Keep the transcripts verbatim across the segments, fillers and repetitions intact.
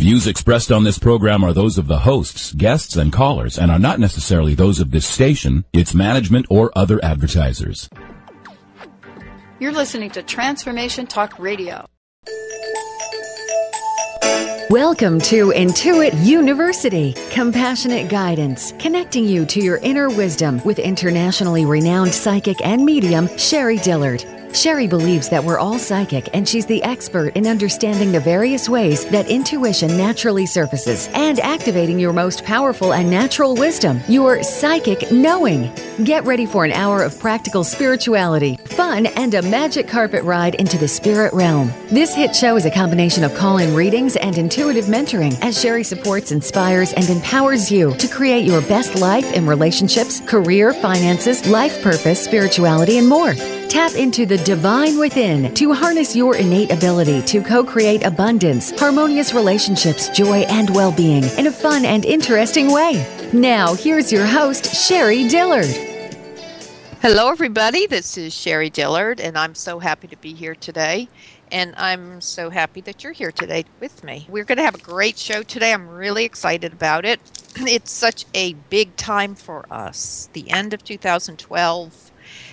views expressed on this program are those of the hosts, guests, and callers, and are not necessarily those of this station, its management, or other advertisers. You're listening to Transformation Talk Radio. Welcome to Intuit University, compassionate guidance, connecting you to your inner wisdom with internationally renowned psychic and medium, Sherry Dillard. Sherry believes that we're all psychic, and she's the expert in understanding the various ways that intuition naturally surfaces and activating your most powerful and natural wisdom, your psychic knowing. Get ready for an hour of practical spirituality, fun, and a magic carpet ride into the spirit realm. This hit show is a combination of call-in readings and intuitive mentoring, as Sherry supports, inspires, and empowers you to create your best life in relationships, career, finances, life purpose, spirituality, and more. Tap into the divine within to harness your innate ability to co-create abundance, harmonious relationships, joy, and well-being in a fun and interesting way. Now, here's your host, Sherry Dillard. Hello, everybody. This is Sherry Dillard, and I'm so happy to be here today. And I'm so happy that you're here today with me. We're going to have a great show today. I'm really excited about it. It's such a big time for us, the end of two thousand twelve.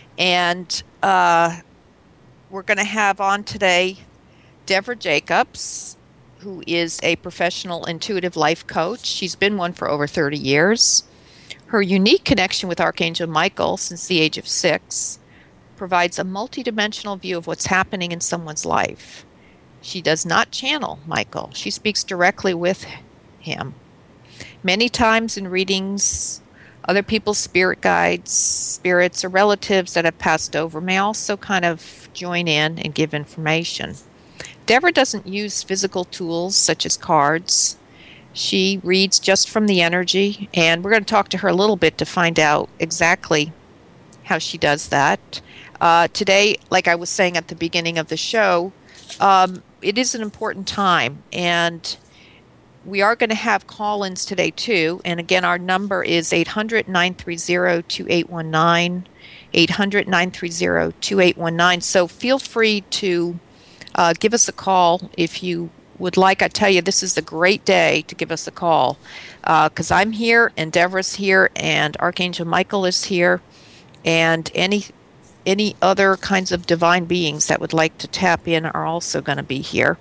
And uh, we're going to have on today Deborah Jacobs, who is a professional intuitive life coach. She's been one for over thirty years. Her unique connection with Archangel Michael since the age of six provides a multidimensional view of what's happening in someone's life. She does not channel Michael. She speaks directly with him. Many times in readings, other people's spirit guides, spirits, or relatives that have passed over may also kind of join in and give information. Deborah doesn't use physical tools such as cards. She reads just from the energy, and we're going to talk to her a little bit to find out exactly how she does that. Uh, today, like I was saying at the beginning of the show, um, it is an important time, and we are going to have call-ins today, too. And again, our number is eight hundred, nine three zero, two eight one nine, eight hundred, nine three zero, two eight one nine. So feel free to uh, give us a call if you would like. I tell you, this is a great day to give us a call because uh, I'm here, and Deborah's here, and Archangel Michael is here, and any any other kinds of divine beings that would like to tap in are also going to be here.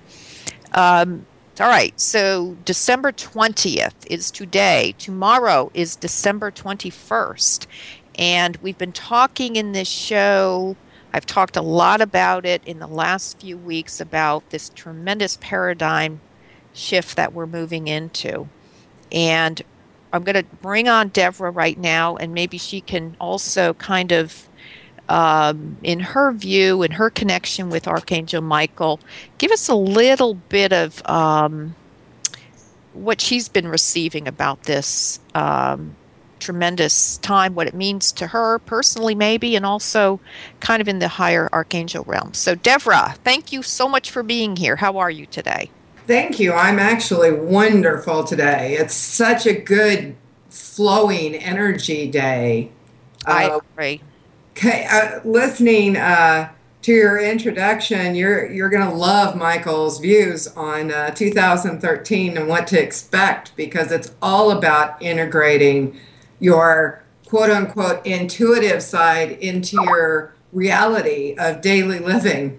Um All right, so December twentieth is today. Tomorrow is December twenty-first. And we've been talking in this show, I've talked a lot about it in the last few weeks about this tremendous paradigm shift that we're moving into. And I'm going to bring on Deborah right now, and maybe she can also kind of Um, in her view, in her connection with Archangel Michael, give us a little bit of um, what she's been receiving about this um, tremendous time, what it means to her personally maybe, and also kind of in the higher Archangel realm. So Deborah, thank you so much for being here. How are you today? Thank you. I'm actually wonderful today. It's such a good flowing energy day. I uh, agree. Okay, uh, listening uh, to your introduction, you're you're going to love Michael's views on uh, two thousand thirteen and what to expect, because it's all about integrating your quote-unquote intuitive side into your reality of daily living.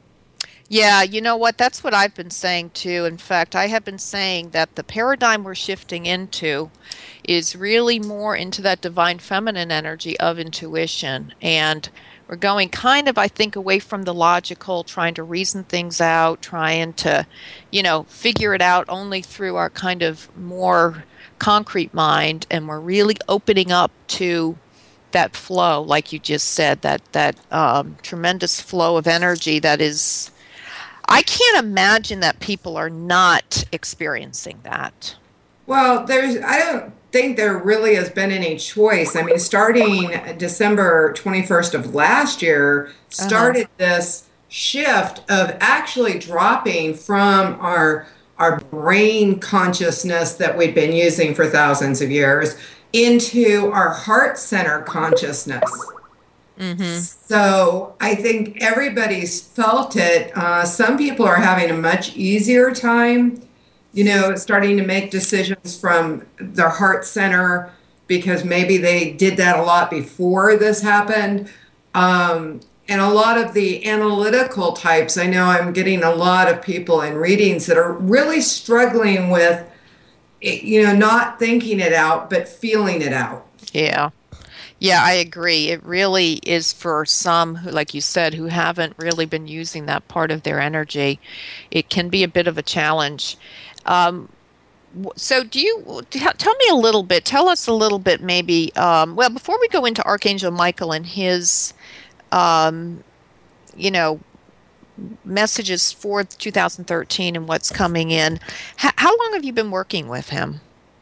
Yeah, you know what? That's what I've been saying too. In fact, I have been saying that the paradigm we're shifting into is really more into that divine feminine energy of intuition. And we're going kind of, I think, away from the logical, trying to reason things out, trying to, you know, figure it out only through our kind of more concrete mind. And we're really opening up to that flow, like you just said, that, that um, tremendous flow of energy that is, I can't imagine that people are not experiencing that. Well, there's, I don't think there really has been any choice. I mean, starting December twenty-first of last year, started uh-huh. this shift of actually dropping from our our brain consciousness that we've been using for thousands of years into our heart center consciousness. Mm-hmm. So I think everybody's felt it. Uh, some people are having a much easier time you know, starting to make decisions from their heart center because maybe they did that a lot before this happened. Um, and a lot of the analytical types, I know I'm getting a lot of people in readings that are really struggling with, you know, not thinking it out, but feeling it out. Yeah. Yeah, I agree. It really is for some who, like you said, who haven't really been using that part of their energy. It can be a bit of a challenge. Um, w- so do you, t- tell me a little bit, tell us a little bit maybe, um, well, before we go into Archangel Michael and his, um, you know, messages for two thousand thirteen and what's coming in, H- how long have you been working with him?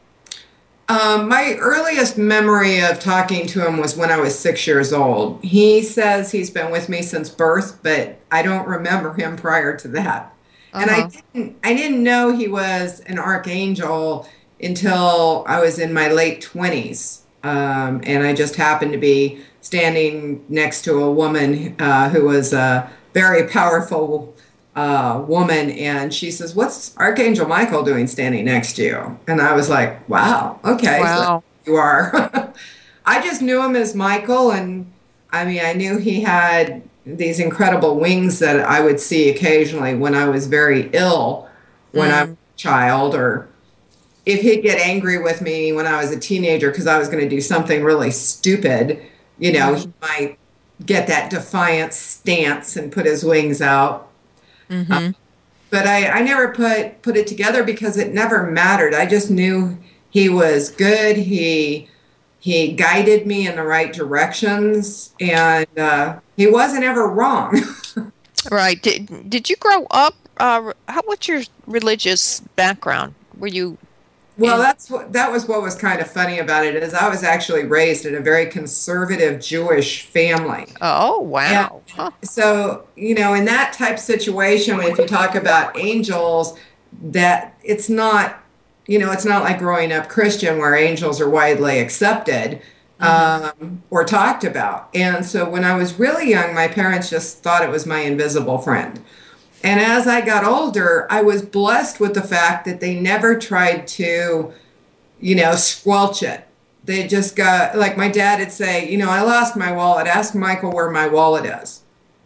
Um, my earliest memory of talking to him was when I was six years old. He says he's been with me since birth, but I don't remember him prior to that. Uh-huh. And I didn't, I didn't know he was an archangel until I was in my late twenties. Um, and I just happened to be standing next to a woman uh, who was a very powerful uh, woman, and she says, "What's Archangel Michael doing standing next to you?" And I was like, "Wow, okay, wow. So you are." I just knew him as Michael, and I mean, I knew he had these incredible wings that I would see occasionally when I was very ill, when mm. I was a child, or if he'd get angry with me when I was a teenager because I was going to do something really stupid, you know, mm. he might get that defiant stance and put his wings out. Mm-hmm. Uh, but I, I never put, put it together because it never mattered. I just knew he was good. He he guided me in the right directions, and uh, he wasn't ever wrong. Right. Did, did you grow up? Uh, how? What's your religious background? Were you? Well, that's what, that was what was kind of funny about it, is I was actually raised in a very conservative Jewish family. Oh, wow. Huh. So, you know, in that type of situation, if you talk about angels, that it's not, you know, it's not like growing up Christian where angels are widely accepted mm-hmm. um, or talked about. And so when I was really young, my parents just thought it was my invisible friend. And as I got older, I was blessed with the fact that they never tried to, you know, squelch it. They just got, like my dad would say, you know, I lost my wallet. Ask Michael where my wallet is.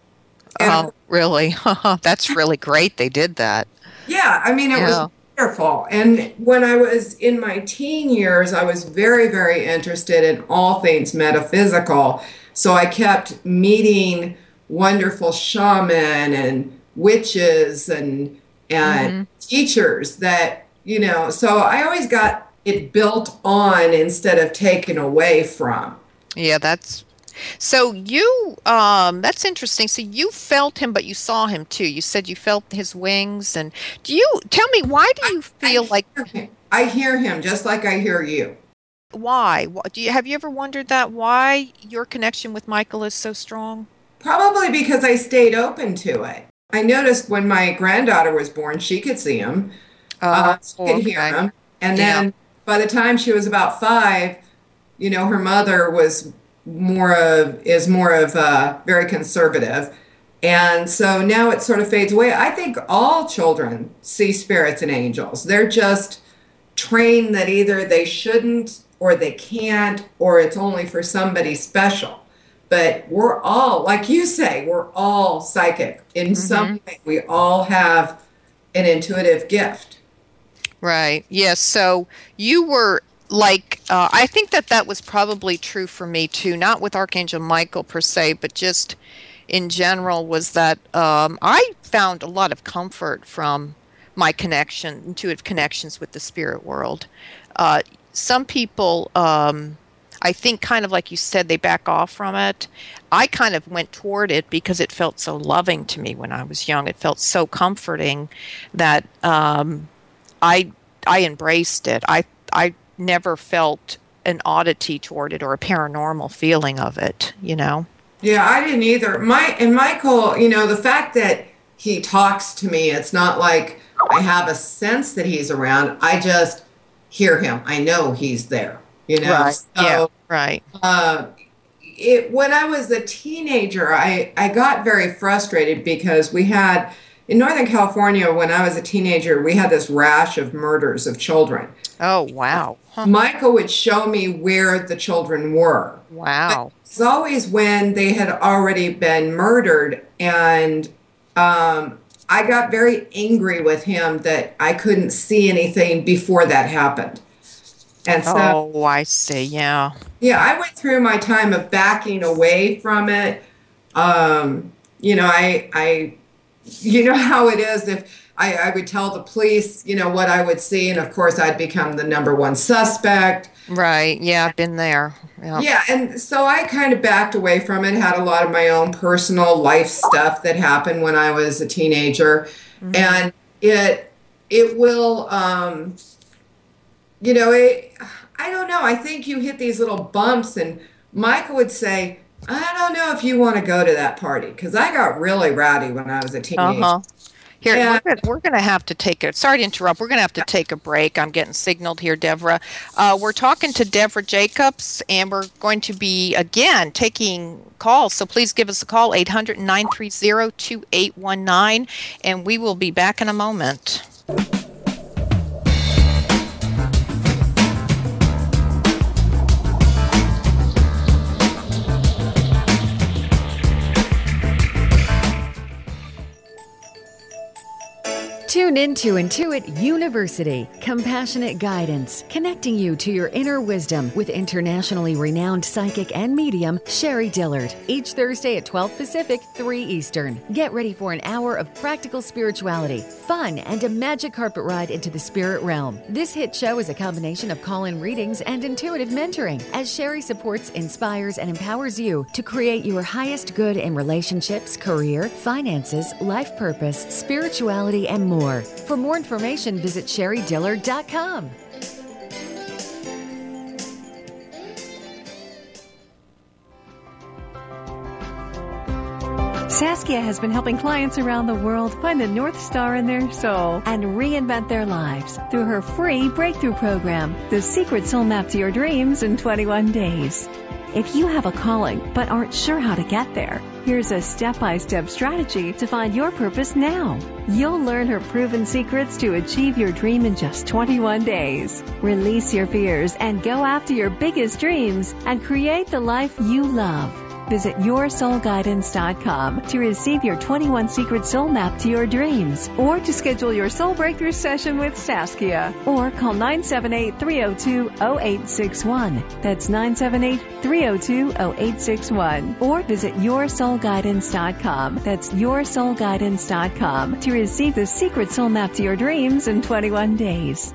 And oh, really? That's really great they did that. Yeah, I mean, it yeah. was wonderful. And when I was in my teen years, I was very, very interested in all things metaphysical. So I kept meeting wonderful shaman and witches and and mm-hmm. teachers that, you know, so I always got it built on instead of taken away from. Yeah, that's so you um that's interesting. So you felt him, but you saw him too. You said you felt his wings. And do you tell me, why do you feel I like him. I hear him just like I hear you? Why? Do you have you ever wondered that, why your connection with Michael is so strong? Probably because I stayed open to it. I noticed when my granddaughter was born, she could see him, uh, uh, she okay. could hear him. And yeah. then by the time she was about five, you know, her mother was more of, is more of uh, very conservative. And so now it sort of fades away. I think all children see spirits and angels. They're just trained that either they shouldn't or they can't, or it's only for somebody special. But we're all, like you say, we're all psychic. In mm-hmm. some way, we all have an intuitive gift. Right. Yes. So you were like, uh, I think that that was probably true for me too, not with Archangel Michael per se, but just in general, was that um, I found a lot of comfort from my connection, intuitive connections with the spirit world. Uh, some people... Um, I think kind of like you said, they back off from it. I kind of went toward it because it felt so loving to me when I was young. It felt so comforting that um, I I embraced it. I I never felt an oddity toward it or a paranormal feeling of it, you know? Yeah, I didn't either. My and Michael, you know, the fact that he talks to me, it's not like I have a sense that he's around. I just hear him. I know he's there. You know, right. So, yeah, right. Uh, it, when I was a teenager, I, I got very frustrated because we had in Northern California, when I was a teenager, we had this rash of murders of children. Oh, wow. Huh. Michael would show me where the children were. Wow. It's always when they had already been murdered, and um, I got very angry with him that I couldn't see anything before that happened. And so, oh, I see. Yeah. Yeah, I went through my time of backing away from it. Um, you know, I, I, you know how it is. If I, I would tell the police, you know, what I would see, and of course, I'd become the number one suspect. Right. Yeah, I've been there. Yeah. yeah, and so I kind of backed away from it. Had a lot of my own personal life stuff that happened when I was a teenager, mm-hmm. and it, it will. Um, You know, it, I don't know. I think you hit these little bumps, and Michael would say, I don't know if you want to go to that party, because I got really rowdy when I was a teenager. Uh-huh. Here, and, we're, we're going to have to take a, sorry to interrupt, we're going to have to take a break. I'm getting signaled here, Deborah. Uh, we're talking to Deborah Jacobs, and we're going to be, again, taking calls. So please give us a call, eight hundred, nine three zero, two eight one nine, and we will be back in a moment. Tune in to Intuit University, compassionate guidance, connecting you to your inner wisdom with internationally renowned psychic and medium, Sherry Dillard, each Thursday at twelve Pacific, three Eastern. Get ready for an hour of practical spirituality, fun, and a magic carpet ride into the spirit realm. This hit show is a combination of call-in readings and intuitive mentoring, as Sherry supports, inspires, and empowers you to create your highest good in relationships, career, finances, life purpose, spirituality, and more. For more information, visit sherry dillard dot com. Saskia has been helping clients around the world find the North Star in their soul and reinvent their lives through her free breakthrough program, The Secret Soul Map to Your Dreams in twenty-one days. If you have a calling but aren't sure how to get there, here's a step-by-step strategy to find your purpose now. You'll learn her proven secrets to achieve your dream in just twenty-one days. Release your fears and go after your biggest dreams and create the life you love. Visit your soul guidance dot com to receive your twenty-one Secret Soul Map to your dreams, or to schedule your soul breakthrough session with Saskia, or call nine seven eight, three oh two, oh eight six one. That's nine seven eight, three oh two, oh eight six one. Or visit your soul guidance dot com. That's your soul guidance dot com to receive the Secret Soul Map to your dreams in twenty-one days.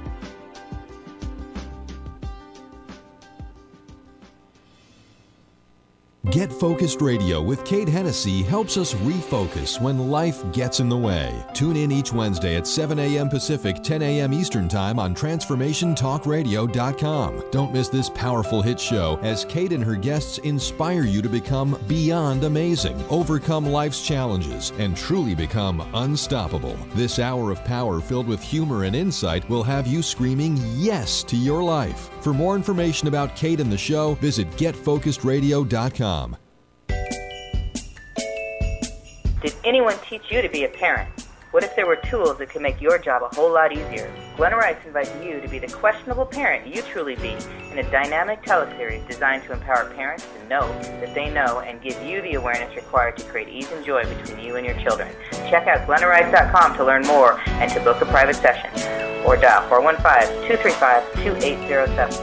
Get Focused Radio with Kate Hennessy helps us refocus when life gets in the way. Tune in each Wednesday at seven a.m. Pacific, ten a.m. Eastern Time on transformation talk radio dot com. Don't miss this powerful hit show as Kate and her guests inspire you to become beyond amazing, overcome life's challenges, and truly become unstoppable. This hour of power filled with humor and insight will have you screaming yes to your life. For more information about Kate and the show, visit get focused radio dot com. Did anyone teach you to be a parent? What if there were tools that could make your job a whole lot easier? Glenna Rice invites you to be the questionable parent you truly be in a dynamic teleseries designed to empower parents to know that they know and give you the awareness required to create ease and joy between you and your children. Check out glenna rice dot com to learn more and to book a private session. Or dial four one five, two three five, two eight zero seven.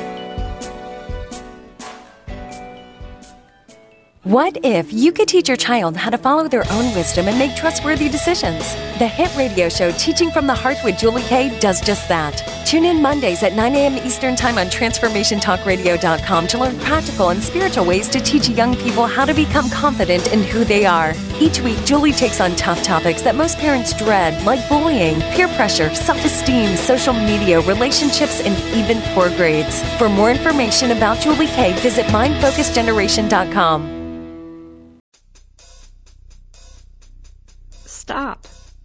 What if you could teach your child how to follow their own wisdom and make trustworthy decisions? The hit radio show Teaching from the Heart with Julie Kay does just that. Tune in Mondays at nine a.m. Eastern Time on transformation talk radio dot com to learn practical and spiritual ways to teach young people how to become confident in who they are. Each week, Julie takes on tough topics that most parents dread, like bullying, peer pressure, self-esteem, social media, relationships, and even poor grades. For more information about Julie Kay, visit mind focus generation dot com. Stop.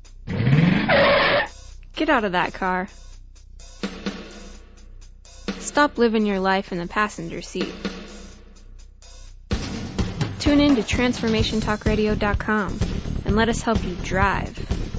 Get out of that car. Stop living your life in the passenger seat. Tune in to transformation talk radio dot com and let us help you drive.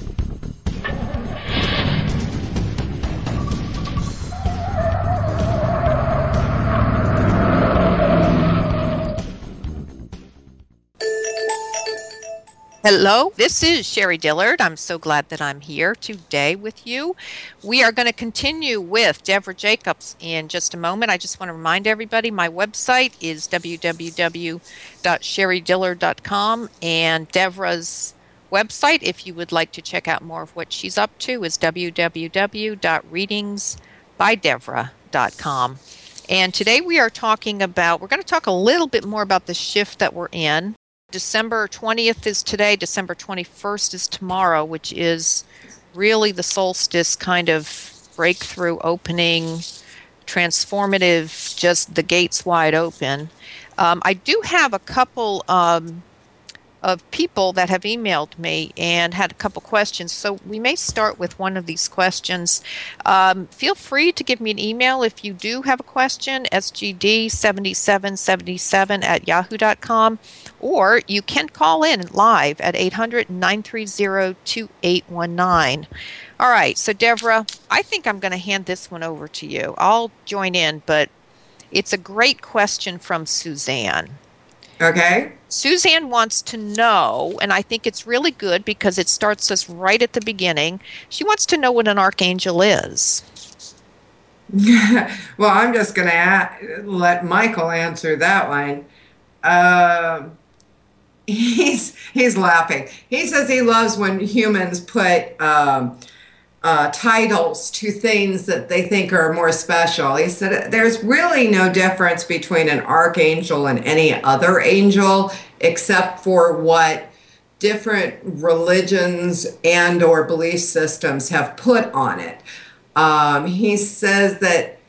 Hello, this is Sherry Dillard. I'm so glad that I'm here today with you. We are going to continue with Devra Jacobs in just a moment. I just want to remind everybody my website is w w w dot sherry dillard dot com, and Devra's website, if you would like to check out more of what she's up to, is w w w dot readings by devra dot com. And today we are talking about, we're going to talk a little bit more about the shift that we're in. December twentieth is today, December twenty-first is tomorrow, which is really the solstice kind of breakthrough, opening, transformative, just the gates wide open. Um, I do have a couple um, of people that have emailed me and had a couple questions, so we may start with one of these questions. Um, feel free to give me an email if you do have a question, s g d seven seven seven seven at yahoo dot com, or you can call in live at eight hundred, nine three zero, two eight one nine. All right, so Devra, I think I'm going to hand this one over to you. I'll join in, but it's a great question from Suzanne. Okay. Suzanne wants to know, and I think it's really good because it starts us right at the beginning. She wants to know what an archangel is. Well, I'm just going to let Michael answer that one. Um, he's he's laughing. He says he loves when humans put um, uh, titles to things that they think are more special. He said there's really no difference between an archangel and any other angel, except for what different religions and or belief systems have put on it. Um, he says that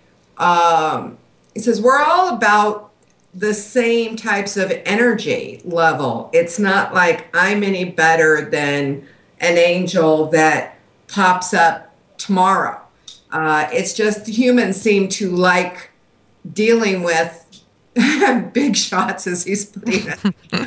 um, he says we're all about the same types of energy level. It's not like I'm any better than an angel that pops up tomorrow. Uh, it's just humans seem to like dealing with big shots, as he's putting it.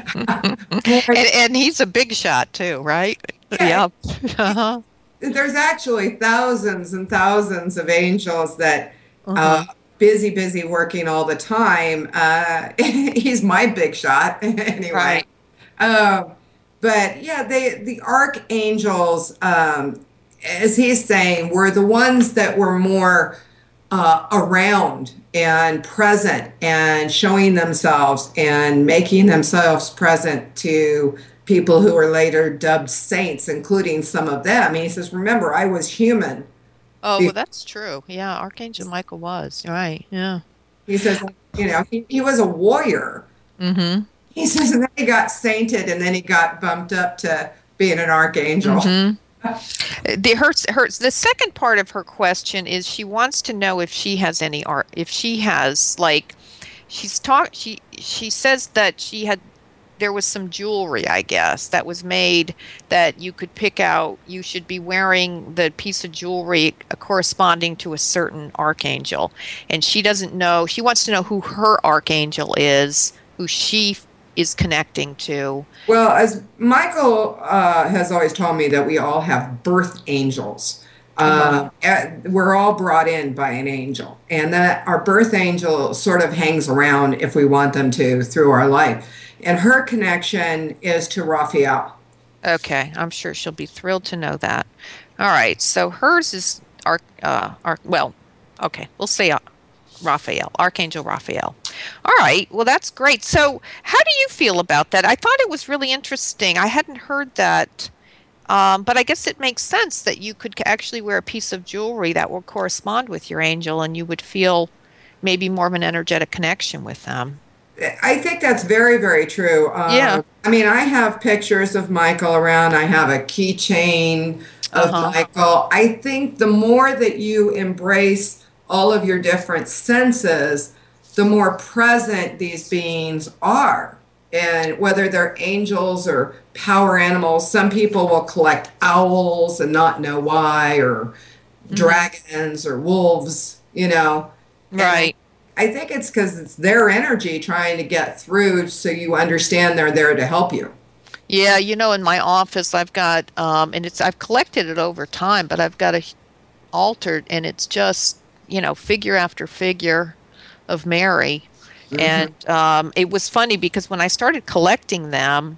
and, and he's a big shot too, right? Yeah. Yep. Uh-huh. There's actually thousands and thousands of angels that uh-huh. uh, busy, busy working all the time. Uh, he's my big shot anyway. Right. Uh, but yeah, they the archangels, um, as he's saying, were the ones that were more uh, around and present and showing themselves and making themselves present to people who were later dubbed saints, including some of them. He says, remember, I was human. Oh, well, that's true. Yeah, Archangel Michael was. Right, yeah. He says, you know, he, he was a warrior. Mm-hmm. He says, and then he got sainted, and then he got bumped up to being an archangel. Mm-hmm. The her, her the second part of her question is she wants to know if she has any art, if she has like, she's talk she she says that she had there was some jewelry, I guess, that was made that you could pick out. You should be wearing the piece of jewelry corresponding to a certain archangel, and she doesn't know. She wants to know who her archangel is, who she is connecting to. Well, as Michael uh, has always told me that we all have birth angels. Uh, we're all brought in by an angel, and that our birth angel sort of hangs around if we want them to through our life. And her connection is to Raphael. Okay, I'm sure she'll be thrilled to know that. All right, so hers is, our, uh, our, well, okay, we'll say uh, Raphael, Archangel Raphael. All right, well, that's great. So how do you feel about that? I thought it was really interesting. I hadn't heard that, um, but I guess it makes sense that you could actually wear a piece of jewelry that will correspond with your angel, and you would feel maybe more of an energetic connection with them. I think that's very, very true. Uh, yeah. I mean, I have pictures of Michael around. I have a keychain of uh-huh. Michael. I think the more that you embrace all of your different senses, the more present these beings are. And whether they're angels or power animals, some people will collect owls and not know why, or mm-hmm. dragons or wolves, you know. Right. And I think it's because it's their energy trying to get through, so you understand they're there to help you. Yeah, you know, in my office, I've got, um, and it's I've collected it over time, but I've got a altar, and it's just, you know, figure after figure of Mary. Mm-hmm. And um, it was funny because when I started collecting them,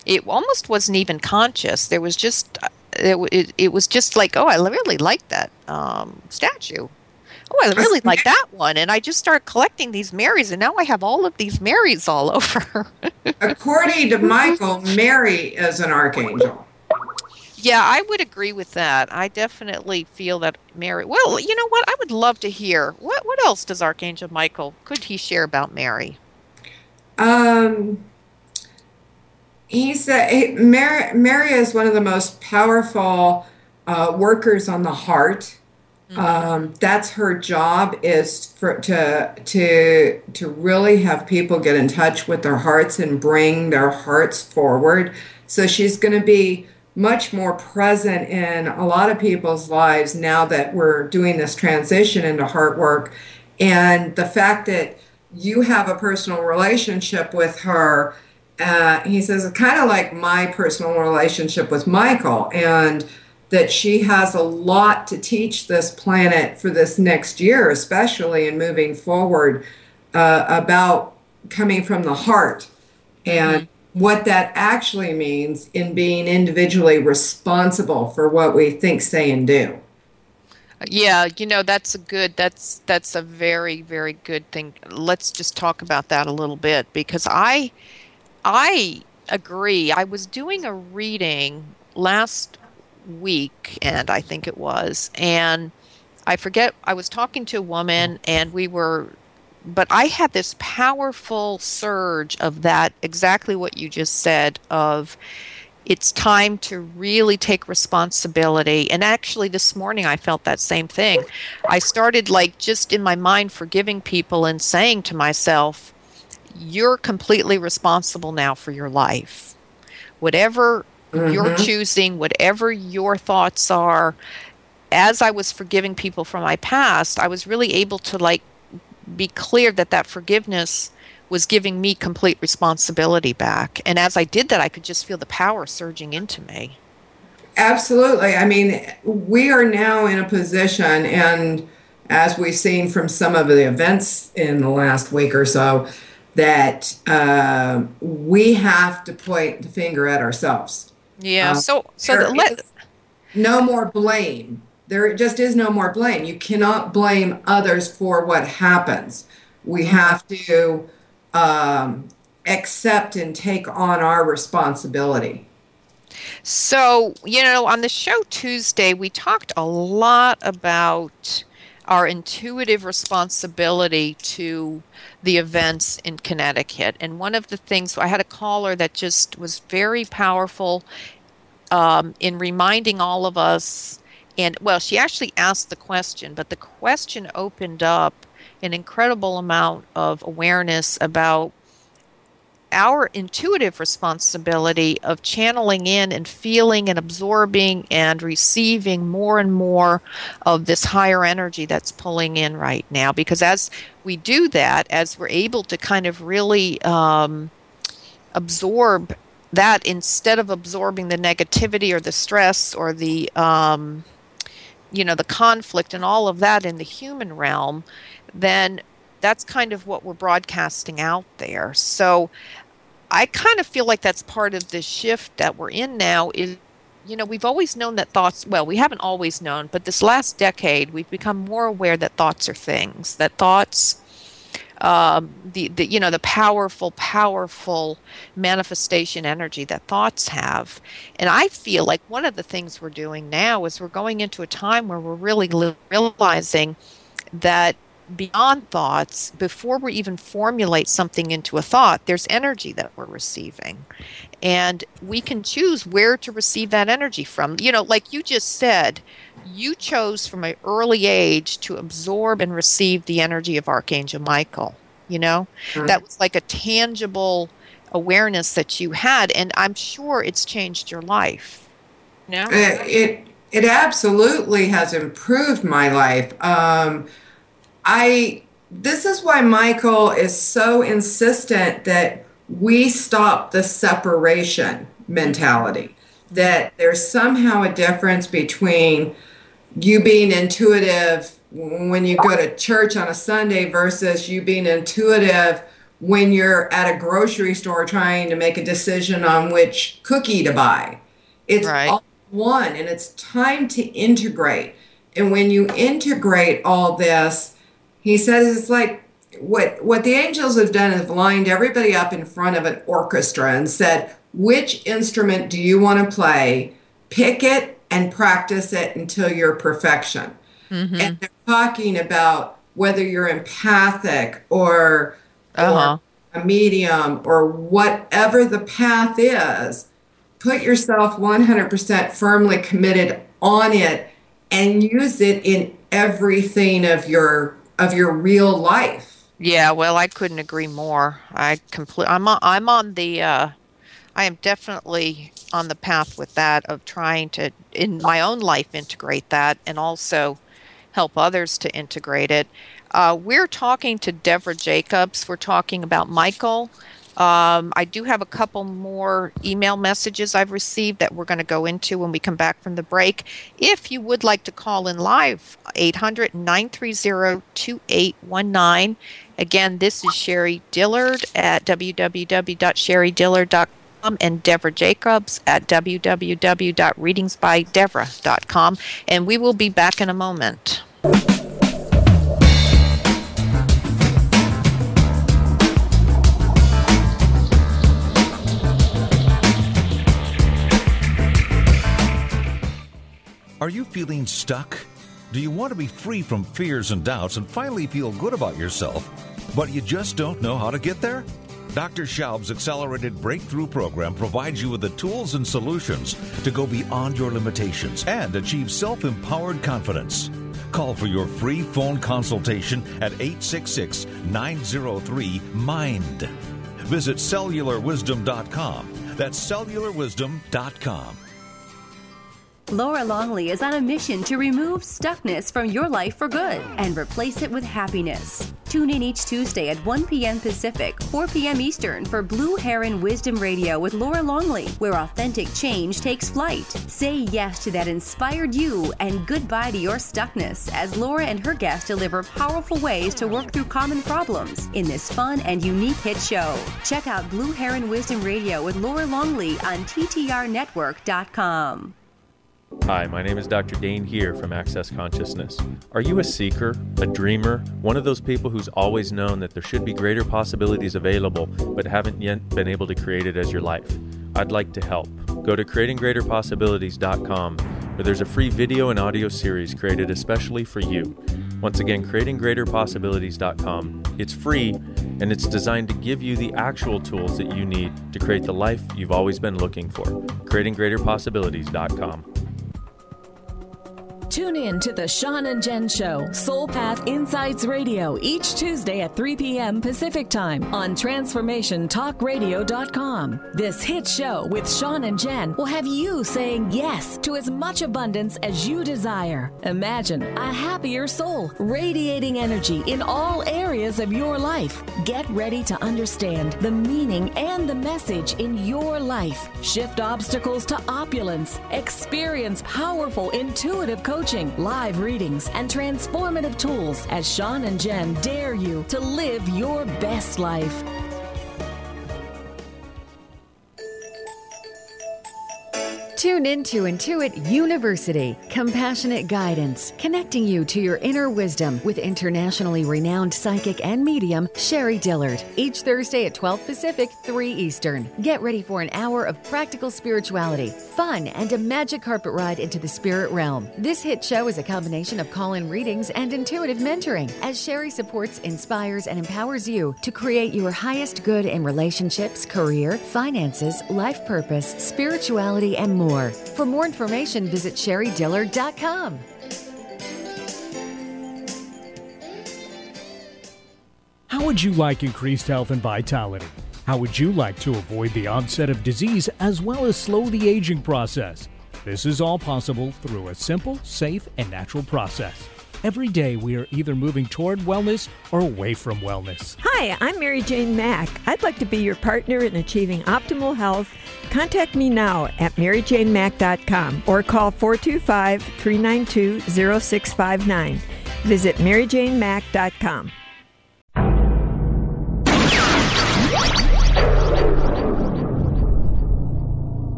it almost wasn't even conscious. There was just it it, it was just like, oh, I really like that um, statue. Oh, I really like that one. And I just started collecting these Marys, and now I have all of these Marys all over. According to Michael, Mary is an archangel. Yeah, I would agree with that. I definitely feel that Mary. Well, you know what? I would love to hear what what else does Archangel Michael could he share about Mary? Um, he said Mary, Mary is one of the most powerful uh, workers on the heart. Mm-hmm. Um, that's her job, is for to to to really have people get in touch with their hearts and bring their hearts forward. So she's going to be much more present in a lot of people's lives now that we're doing this transition into heart work. And the fact that you have a personal relationship with her, uh, he says, it's kind of like my personal relationship with Michael, and that she has a lot to teach this planet for this next year, especially in moving forward, uh, about coming from the heart and what that actually means in being individually responsible for what we think, say, and do. Yeah, you know, that's a good, that's that's a very, very good thing. Let's just talk about that a little bit, because I I agree. I was doing a reading last week, and I think it was, and I forget, I was talking to a woman, and we were but I had this powerful surge of that, exactly what you just said, of it's time to really take responsibility. And actually this morning I felt that same thing. I started like just in my mind forgiving people and saying to myself, you're completely responsible now for your life. Whatever mm-hmm. you're choosing, whatever your thoughts are, as I was forgiving people from my past, I was really able to like be clear that that forgiveness was giving me complete responsibility back. And as I did that, I could just feel the power surging into me. Absolutely. I mean, we are now in a position, and as we've seen from some of the events in the last week or so, that uh, we have to point the finger at ourselves. Yeah. Uh, so, so there the, let no more blame. There just is no more blame. You cannot blame others for what happens. We have to um, accept and take on our responsibility. So, you know, on the show Tuesday, we talked a lot about our intuitive responsibility to the events in Connecticut. And one of the things, I had a caller that just was very powerful um, in reminding all of us. And, well, she actually asked the question, but the question opened up an incredible amount of awareness about our intuitive responsibility of channeling in and feeling and absorbing and receiving more and more of this higher energy that's pulling in right now. Because as we do that, as we're able to kind of really um, absorb that instead of absorbing the negativity or the stress or the um, you know, the conflict and all of that in the human realm, then that's kind of what we're broadcasting out there. So I kind of feel like that's part of the shift that we're in now is, you know, we've always known that thoughts, well, we haven't always known, but this last decade, we've become more aware that thoughts are things, that thoughts, um, the, the, you know, the powerful, powerful manifestation energy that thoughts have. And I feel like one of the things we're doing now is we're going into a time where we're really li- realizing that beyond thoughts, before we even formulate something into a thought, there's energy that we're receiving. And we can choose where to receive that energy from. You know, like you just said, you chose from an early age to absorb and receive the energy of Archangel Michael. You know, mm-hmm. that was like a tangible awareness that you had. And I'm sure it's changed your life. No? It, it, it absolutely has improved my life. Um, I, this is why Michael is so insistent that we stop the separation mentality, that there's somehow a difference between you being intuitive when you go to church on a Sunday versus you being intuitive when you're at a grocery store trying to make a decision on which cookie to buy. It's right. all one, and it's time to integrate. And when you integrate all this, he says it's like what what the angels have done is lined everybody up in front of an orchestra and said, which instrument do you want to play? Pick it and practice it until you're perfection. Mm-hmm. And they're talking about whether you're empathic or, uh-huh. or a medium or whatever the path is, put yourself one hundred percent firmly committed on it and use it in everything of your of your real life. Yeah, well, I couldn't agree more. I complete. I'm on, I'm on the. Uh, I am definitely on the path with that of trying to, in my own life, integrate that and also help others to integrate it. Uh, we're talking to Deborah Jacobs. We're talking about Michael. Um, I do have a couple more email messages I've received that we're going to go into when we come back from the break. If you would like to call in live, eight hundred, nine three zero, two eight one nine. Again, this is Sherry Dillard at w w w dot sherry dillard dot com and Deborah Jacobs at w w w dot readings by deborah dot com. And we will be back in a moment. Are you feeling stuck? Do you want to be free from fears and doubts and finally feel good about yourself, but you just don't know how to get there? Doctor Schaub's Accelerated Breakthrough Program provides you with the tools and solutions to go beyond your limitations and achieve self-empowered confidence. Call for your free phone consultation at eight six six, nine zero three, MIND. Visit cellular wisdom dot com. That's cellular wisdom dot com. Laura Longley is on a mission to remove stuckness from your life for good and replace it with happiness. Tune in each Tuesday at one p.m. Pacific, four p.m. Eastern for Blue Heron Wisdom Radio with Laura Longley, where authentic change takes flight. Say yes to that inspired you and goodbye to your stuckness as Laura and her guests deliver powerful ways to work through common problems in this fun and unique hit show. Check out Blue Heron Wisdom Radio with Laura Longley on T T R network dot com. Hi, my name is Doctor Dane here from Access Consciousness. Are you a seeker, a dreamer, one of those people who's always known that there should be greater possibilities available but haven't yet been able to create it as your life? I'd like to help. Go to creating greater possibilities dot com where there's a free video and audio series created especially for you. Once again, creating greater possibilities dot com. It's free and it's designed to give you the actual tools that you need to create the life you've always been looking for. creating greater possibilities dot com. Tune in to the Sean and Jen Show, Soul Path Insights Radio, each Tuesday at three p.m. Pacific Time on transformation talk radio dot com. This hit show with Sean and Jen will have you saying yes to as much abundance as you desire. Imagine a happier soul, radiating energy in all areas of your life. Get ready to understand the meaning and the message in your life. Shift obstacles to opulence. Experience powerful, intuitive coaching. Coaching, live readings, and transformative tools as Sean and Jen dare you to live your best life. Tune into Intuit University, compassionate guidance, connecting you to your inner wisdom with internationally renowned psychic and medium Sherry Dillard. Each Thursday at twelve Pacific, three Eastern. Get ready for an hour of practical spirituality, fun, and a magic carpet ride into the spirit realm. This hit show is a combination of call-in readings and intuitive mentoring, as Sherry supports, inspires, and empowers you to create your highest good in relationships, career, finances, life purpose, spirituality, and more. For more information, visit sherry dillard dot com. How would you like increased health and vitality? How would you like to avoid the onset of disease as well as slow the aging process? This is all possible through a simple, safe, and natural process. Every day we are either moving toward wellness or away from wellness. Hi, I'm Mary Jane Mack. I'd like to be your partner in achieving optimal health. Contact me now at mary jane mack dot com or call four two five, three nine two, zero six five nine. Visit mary jane mack dot com.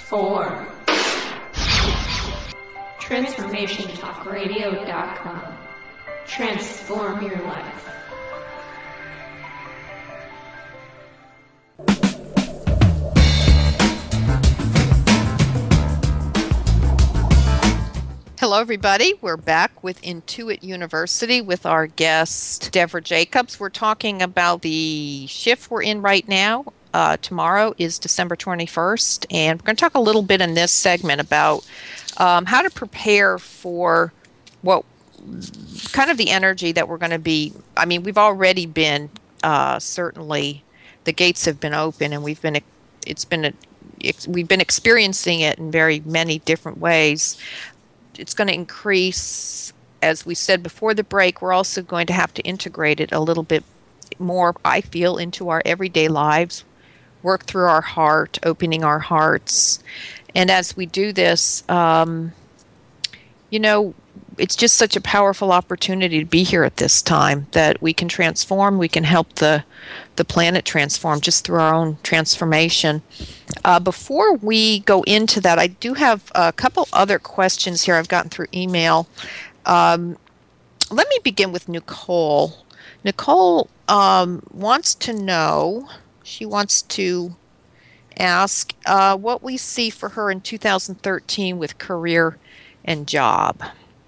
four. Transformation Talk Radio dot com. Transform your life. Hello, everybody. We're back with Intuit University with our guest, Deborah Jacobs. We're talking about the shift we're in right now. Uh, tomorrow is December twenty-first, and we're going to talk a little bit in this segment about um, how to prepare for what kind of the energy that we're going to be. I mean, we've already been uh, certainly the gates have been open, and we've been it's been a, it's, we've been experiencing it in very many different ways. It's going to increase, as we said before the break. We're also going to have to integrate it a little bit more, I feel, into our everyday lives, work through our heart, opening our hearts. And as we do this, um, you know, it's just such a powerful opportunity to be here at this time that we can transform, we can help the the planet transform just through our own transformation. Uh, before we go into that, I do have a couple other questions here I've gotten through email. Um, let me begin with Nicole. Nicole um, wants to know, she wants to ask uh, what we see for her in two thousand thirteen with career and job.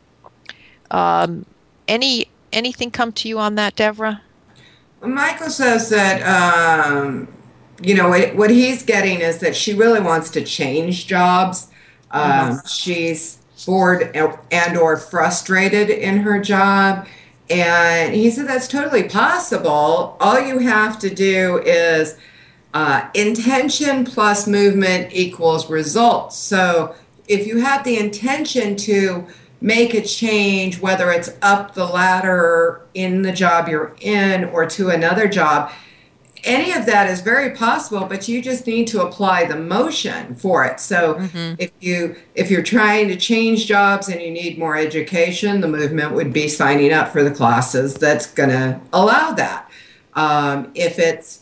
Um, any anything come to you on that, Deborah? Michael says that, um, you know, what, what he's getting is that she really wants to change jobs. Um, mm-hmm. She's bored and or frustrated in her job. And he said that's totally possible. All you have to do is uh, intention plus movement equals results. So if you have the intention to make a change, whether it's up the ladder in the job you're in or to another job, any of that is very possible, but you just need to apply the motion for it. So mm-hmm. if you if you're trying to change jobs and you need more education, the movement would be signing up for the classes that's going to allow that. Um, if it's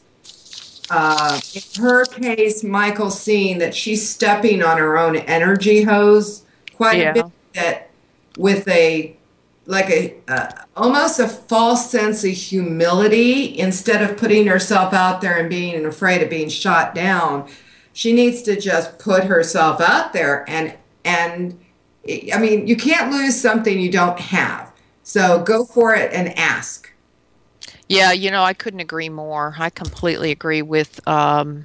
uh, in her case, Michael's seeing that she's stepping on her own energy hose quite yeah. a bit, that with a like a uh, almost a false sense of humility, instead of putting herself out there and being afraid of being shot down, she needs to just put herself out there. And and I mean, you can't lose something you don't have, so go for it and ask. Yeah, you know, I couldn't agree more. I completely agree with um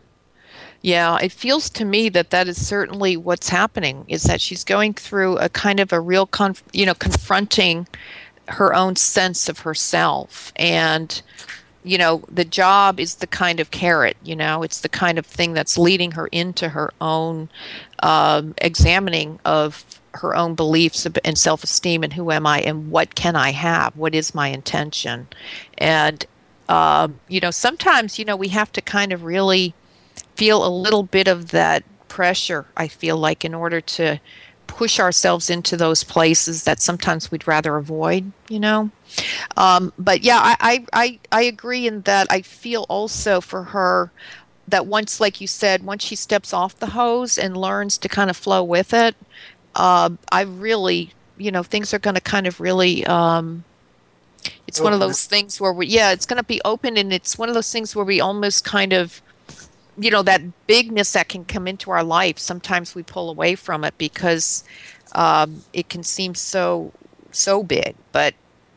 yeah, it feels to me that that is certainly what's happening, is that she's going through a kind of a real, conf- you know, confronting her own sense of herself. And, you know, the job is the kind of carrot, you know, it's the kind of thing that's leading her into her own um, examining of her own beliefs and self-esteem and who am I and what can I have? What is my intention? And, um, you know, sometimes, you know, we have to kind of really feel a little bit of that pressure, I feel like, in order to push ourselves into those places that sometimes we'd rather avoid, you know. Um, but yeah, I, I, I agree in that. I feel also for her that once, like you said, once she steps off the hose and learns to kind of flow with it, uh, I really, you know, things are going to kind of really, um, it's open. One of those things where we, yeah, it's going to be open, and it's one of those things where we almost kind of, you know, that bigness that can come into our life, sometimes we pull away from it because um, it can seem so, so big. But,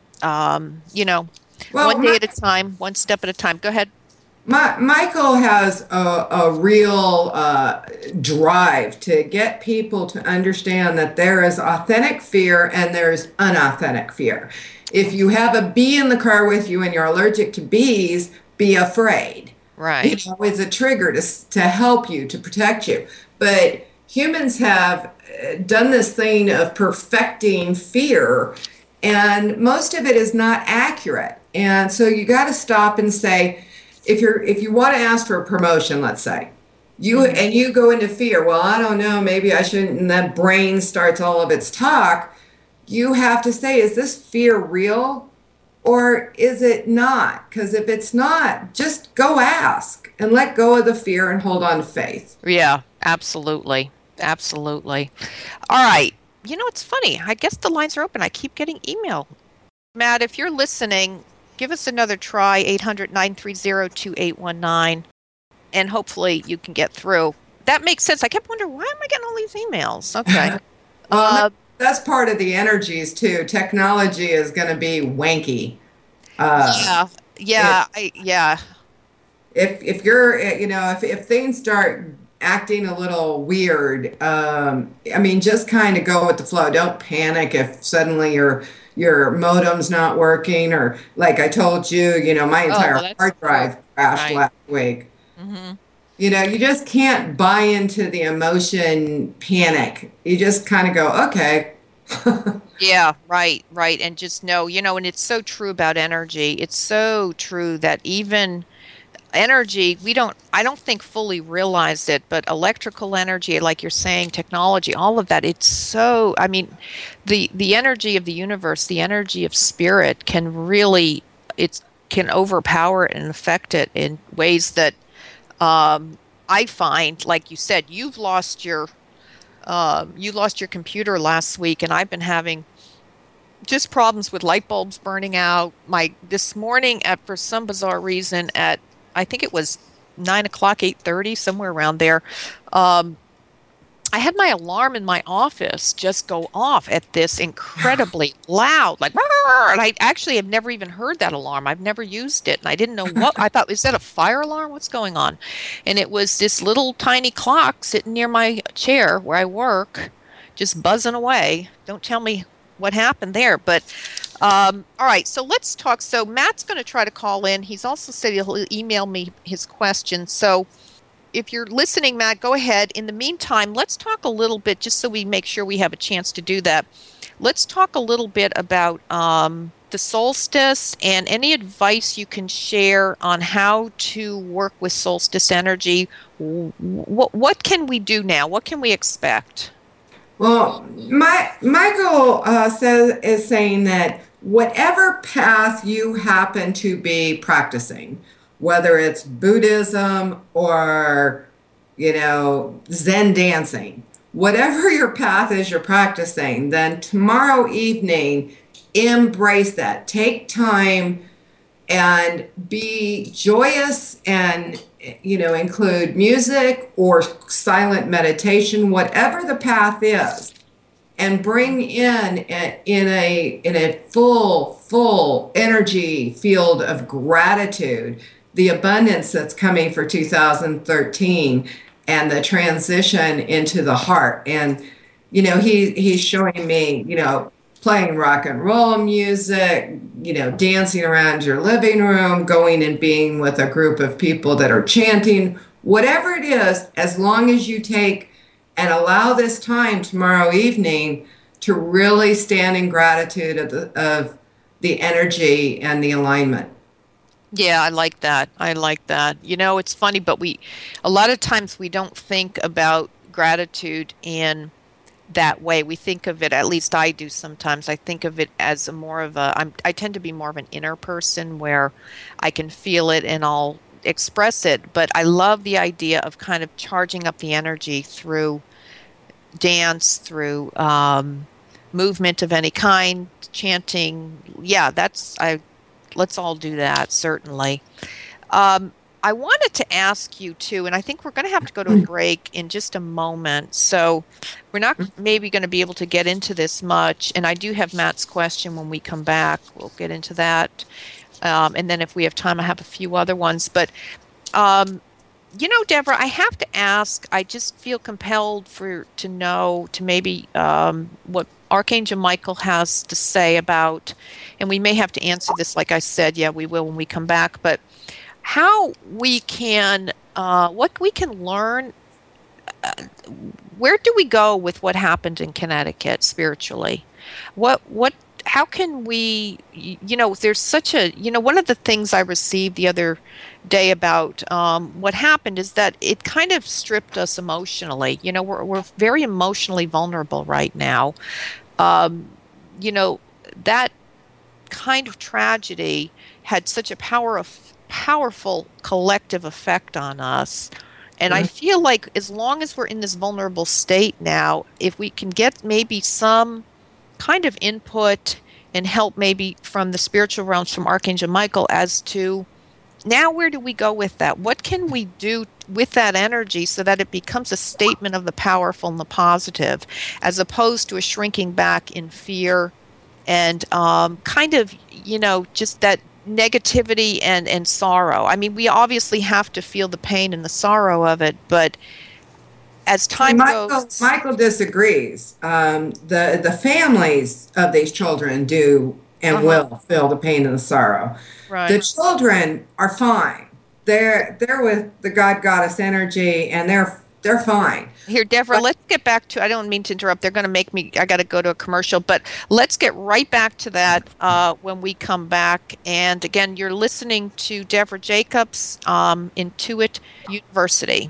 um, you know, well, one day my, at a time, one step at a time. Go ahead. My, Michael has a, a real uh, drive to get people to understand that there is authentic fear and there's unauthentic fear. If you have a bee in the car with you and you're allergic to bees, be afraid. Right. You know, it's a trigger to to help you, to protect you. But humans have done this thing of perfecting fear, and most of it is not accurate. And so you got to stop and say, if you're if you want to ask for a promotion, let's say, you mm-hmm. and you go into fear. Well, I don't know, maybe I shouldn't. And that brain starts all of its talk. You have to say, is this fear real? Or is it not? Because if it's not, just go ask and let go of the fear and hold on to faith. Yeah, absolutely. Absolutely. All right. You know, it's funny. I guess the lines are open. I keep getting email. Matt, if you're listening, give us another try, eight hundred, nine three zero, two eight one nine, and hopefully you can get through. That makes sense. I kept wondering, why am I getting all these emails? Okay. uh, that's part of the energies, too. Technology is going to be wanky. Uh, yeah. Yeah. I, yeah. If, if you're, you know, if, if things start acting a little weird, um, I mean, just kind of go with the flow. Don't panic if suddenly your your modem's not working, or like I told you, you know, my entire oh, hard drive crashed right. last week. Mm-hmm. You know, you just can't buy into the emotion panic. You just kind of go, okay. Yeah, right, right. And just know, you know, and it's so true about energy. It's so true that even energy, we don't, I don't think fully realize it, but electrical energy, like you're saying, technology, all of that, it's so, I mean, the, the energy of the universe, the energy of spirit can really, it can overpower it and affect it in ways that um, I find, like you said, you've lost your, uh, you lost your computer last week, and I've been having just problems with light bulbs burning out. My, this morning, at for some bizarre reason, at I think it was nine o'clock, eight thirty, somewhere around there. Um, I had my alarm in my office just go off at this incredibly loud, like, and I actually have never even heard that alarm. I've never used it, and I didn't know what. I thought, is that a fire alarm? What's going on? And it was this little tiny clock sitting near my chair where I work, just buzzing away. Don't tell me what happened there, but um, all right, so let's talk. So Matt's going to try to call in. He's also said he'll email me his question. So if you're listening, Matt, go ahead. In the meantime, let's talk a little bit, just so we make sure we have a chance to do that. Let's talk a little bit about um, the solstice and any advice you can share on how to work with solstice energy. What, what can we do now? What can we expect? Well, my Michael uh, says is saying that whatever path you happen to be practicing, whether it's Buddhism or, you know, Zen dancing, whatever your path is you're practicing, then tomorrow evening, embrace that. Take time and be joyous and, you know, include music or silent meditation, whatever the path is, and bring in a, in a in a full full energy field of gratitude the abundance that's coming for two thousand thirteen and the transition into the heart. And you know, he he's showing me, you know, playing rock and roll music, you know, dancing around your living room, going and being with a group of people that are chanting, whatever it is, as long as you take and allow this time tomorrow evening to really stand in gratitude of the, of the energy and the alignment. Yeah, I like that. I like that. You know, it's funny, but we, a lot of times we don't think about gratitude in that way. We think of it, at least I do sometimes, I think of it as a more of a, I'm, I tend to be more of an inner person where I can feel it and I'll express it, but I love the idea of kind of charging up the energy through dance, through um, movement of any kind, chanting. Yeah, that's, I, let's all do that, certainly. Um, I wanted to ask you too, and I think we're going to have to go to a break in just a moment, so we're not maybe going to be able to get into this much, and I do have Matt's question when we come back. We'll get into that, um, and then if we have time, I have a few other ones, but um, you know, Deborah, I have to ask, I just feel compelled for to know, to maybe um, what Archangel Michael has to say about, and we may have to answer this, like I said, yeah, we will when we come back, but how we can, uh, what we can learn, uh, where do we go with what happened in Connecticut spiritually? What, what, how can we, you know, there's such a, you know, one of the things I received the other day about um, what happened is that it kind of stripped us emotionally. You know, we're, we're very emotionally vulnerable right now. Um, you know, that kind of tragedy had such a power of, powerful collective effect on us And Mm-hmm. I feel like as long as we're in this vulnerable state now, if we can get maybe some kind of input and help maybe from the spiritual realms, from Archangel Michael, as to now where do we go with that? What can we do with that energy so that it becomes a statement of the powerful and the positive, as opposed to a shrinking back in fear and um, kind of, you know, just that negativity and, and sorrow. I mean, we obviously have to feel the pain and the sorrow of it, but as time Michael, goes... Michael disagrees. Um, the, the families of these children do and Uh-huh. will feel the pain and the sorrow. Right. The children are fine. They're they're with the God Goddess energy, and they're they're fine. Here, Deborah, let's get back to, I don't mean to interrupt. They're going to make me, I got to go to a commercial, but let's get right back to that uh, when we come back. And again, you're listening to Deborah Jacobs, um, Intuit University.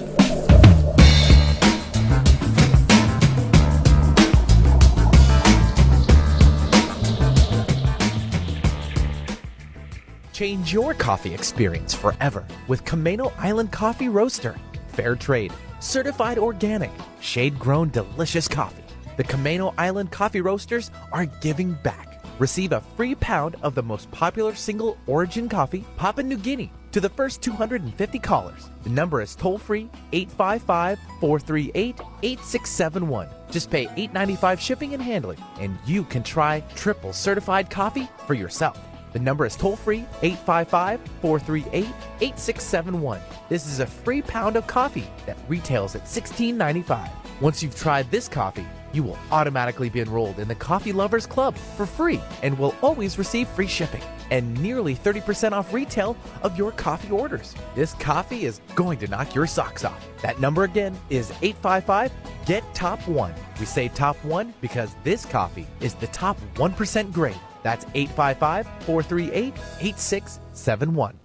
Change your coffee experience forever with Camano Island Coffee Roaster. Fair trade, certified organic, shade-grown delicious coffee. The Camano Island Coffee Roasters are giving back. Receive a free pound of the most popular single origin coffee, Papua New Guinea, to the first two hundred fifty callers. The number is toll-free eight five five, four three eight, eight six seven one. Just pay eight ninety-five shipping and handling, and you can try triple certified coffee for yourself. The number is toll-free eight five five, four three eight, eight six seven one. This is a free pound of coffee that retails at sixteen ninety-five. Once you've tried this coffee, you will automatically be enrolled in the Coffee Lovers Club for free and will always receive free shipping and nearly thirty percent off retail of your coffee orders. This coffee is going to knock your socks off. That number again is eight five five, get top one. We say top one because this coffee is the top one percent grade. That's eight five five, four three eight, eight six seven one.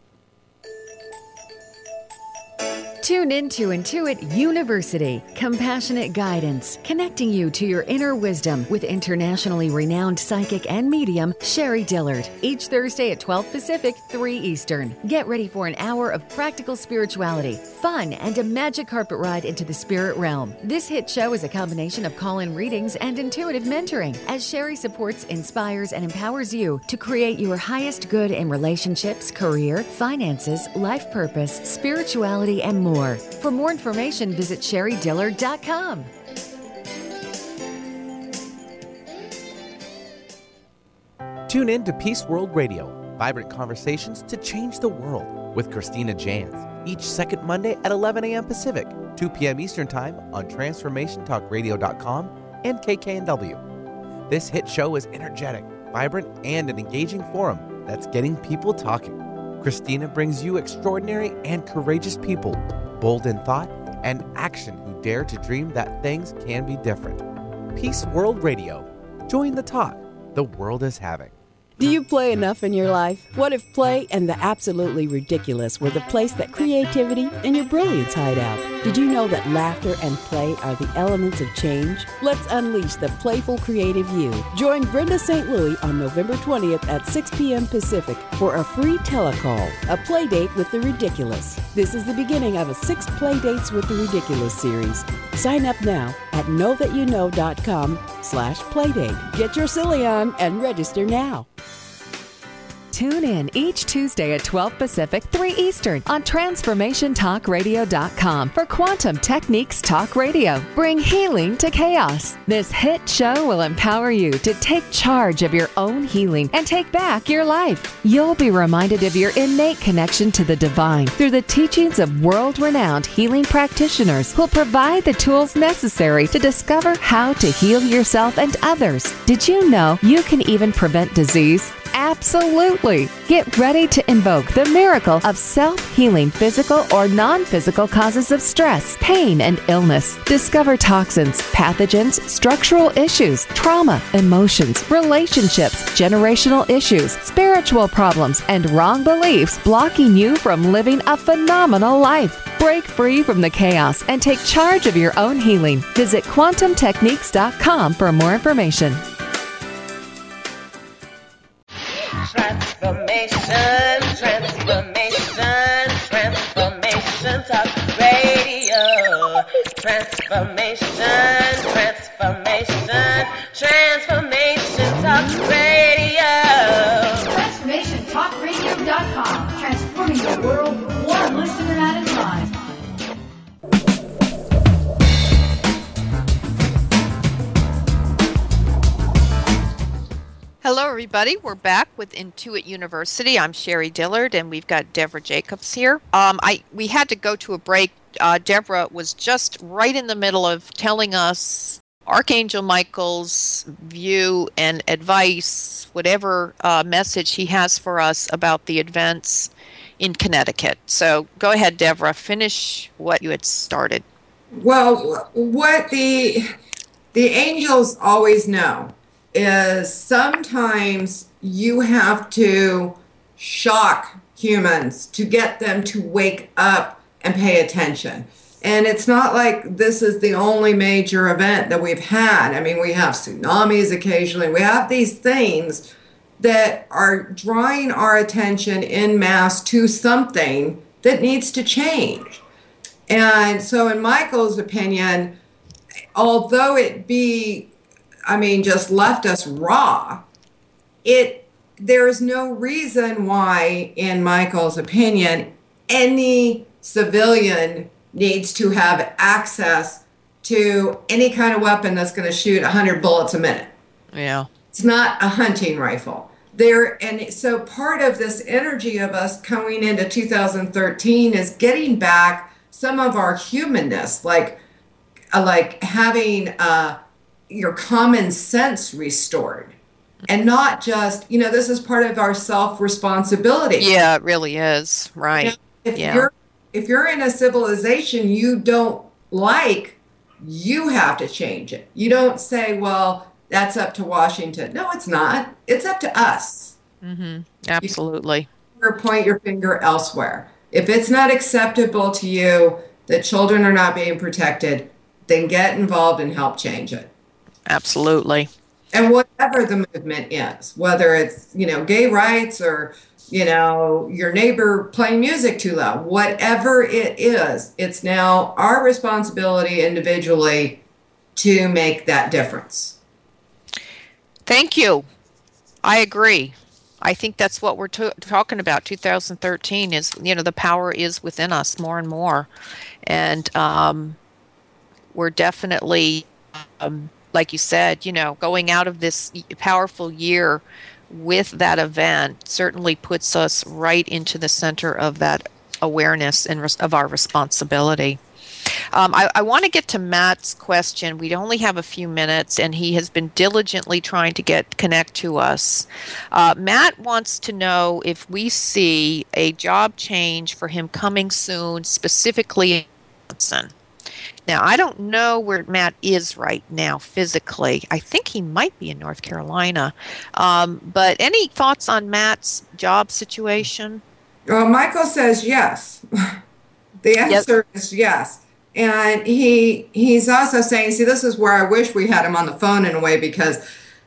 Tune in to Intuit University, compassionate guidance, connecting you to your inner wisdom with internationally renowned psychic and medium Sherry Dillard. Each Thursday at twelve Pacific, three Eastern. Get ready for an hour of practical spirituality, fun, and a magic carpet ride into the spirit realm. This hit show is a combination of call-in readings and intuitive mentoring, as Sherry supports, inspires, and empowers you to create your highest good in relationships, career, finances, life purpose, spirituality, and more. For more information, visit sherry dillard dot com. Tune in to Peace World Radio, vibrant conversations to change the world with Christina Jans, each second Monday at eleven a.m. Pacific, two p.m. Eastern Time on transformation talk radio dot com and K K N W. This hit show is energetic, vibrant, and an engaging forum that's getting people talking. Christina brings you extraordinary and courageous people, bold in thought and action, who dare to dream that things can be different. Peace World Radio. Join the talk the world is having. Do you play enough in your life? What if play and the absolutely ridiculous were the place that creativity and your brilliance hide out? Did you know that laughter and play are the elements of change? Let's unleash the playful, creative you. Join Brenda Saint Louis on November twentieth at six p.m. Pacific for a free telecall, a play date with the ridiculous. This is the beginning of a six play dates with the ridiculous series. Sign up now at know that you know dot com slash playdate. Get your silly on and register now. Tune in each Tuesday at twelve Pacific, three Eastern on transformation talk radio dot com for Quantum Techniques Talk Radio. Bring healing to chaos. This hit show will empower you to take charge of your own healing and take back your life. You'll be reminded of your innate connection to the divine through the teachings of world-renowned healing practitioners who'll provide the tools necessary to discover how to heal yourself and others. Did you know you can even prevent disease? Absolutely. Get ready to invoke the miracle of self-healing physical or non-physical causes of stress, pain, and illness. Discover toxins, pathogens, structural issues, trauma, emotions, relationships, generational issues, spiritual problems, and wrong beliefs blocking you from living a phenomenal life. Break free from the chaos and take charge of your own healing. Visit quantum techniques dot com for more information. Transformation, transformation, transformation talk radio. Radio. Transformation, transformation, transformation talk radio. Transformation Talk Radio dot com. Transforming the world one listener at a time. Hello, everybody. We're back with Intuit University. I'm Sherry Dillard, and we've got Deborah Jacobs here. Um, I we had to go to a break. Uh, Deborah was just right in the middle of telling us Archangel Michael's view and advice, whatever uh, message he has for us about the events in Connecticut. So go ahead, Deborah. Finish what you had started. Well, what the the angels always know is sometimes you have to shock humans to get them to wake up and pay attention. And it's not like this is the only major event that we've had. I mean, we have tsunamis occasionally. We have these things that are drawing our attention en masse to something that needs to change. And so in Michael's opinion, although it be I mean, just left us raw, it there is no reason why, in Michael's opinion, any civilian needs to have access to any kind of weapon that's going to shoot one hundred bullets a minute. Yeah. It's not a hunting rifle. There, and so part of this energy of us coming into two thousand thirteen is getting back some of our humanness, like, uh, like having uh, your common sense restored, and not just, you know, this is part of our self-responsibility. Yeah, it really is. Right. You know, if yeah. you're if you're in a civilization you don't like, you have to change it. You don't say, well, that's up to Washington. No, it's not. It's up to us. Mm-hmm. Absolutely. You point your finger elsewhere. If it's not acceptable to you that children are not being protected, then get involved and help change it. Absolutely. And whatever the movement is, whether it's, you know, gay rights or, you know, your neighbor playing music too loud, whatever it is, it's now our responsibility individually to make that difference. Thank you. I agree. I think that's what we're t- talking about. two thousand thirteen is, you know, the power is within us more and more. And um, we're definitely, um, like you said, you know, going out of this powerful year with that event certainly puts us right into the center of that awareness and res- of our responsibility. Um, I, I want to get to Matt's question. We only have a few minutes, and he has been diligently trying to get connect to us. Uh, Matt wants to know if we see a job change for him coming soon, specifically in Wisconsin. Now, I don't know where Matt is right now physically. I think he might be in North Carolina. Um, but any thoughts on Matt's job situation? Well, Michael says yes. The answer yep. is yes. And he he's also saying, see, this is where I wish we had him on the phone in a way, because